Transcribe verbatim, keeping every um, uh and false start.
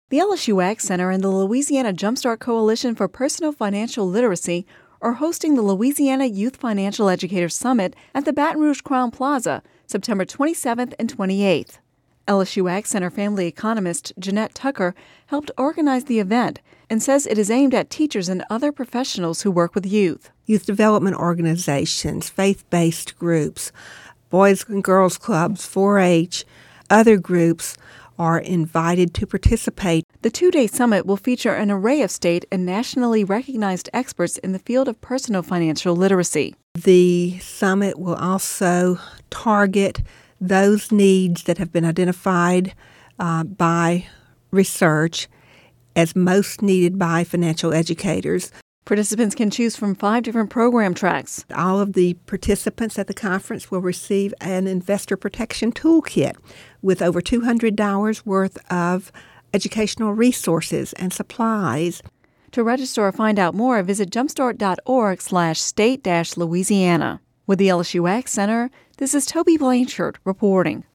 The L S U Ag Center and the Louisiana Jumpstart Coalition for Personal Financial Literacy are hosting the Louisiana Youth Financial Educators Summit at the Baton Rouge Crowne Plaza, September twenty-seventh and twenty-eighth. L S U Ag Center family economist Jeanette Tucker helped organize the event and says it is aimed at teachers and other professionals who work with youth. Youth development organizations, faith-based groups, boys and girls clubs, four H, other groups are invited to participate. The two-day summit will feature an array of state and nationally recognized experts in the field of personal financial literacy. The summit will also target those needs that have been identified uh, by research as most needed by financial educators. Participants can choose from five different program tracks. All of the participants at the conference will receive an investor protection toolkit with over two hundred dollars worth of educational resources and supplies. To register or find out more, visit jumpstart.org slash state dash Louisiana. With the L S U Ag Center, this is Toby Blanchard reporting.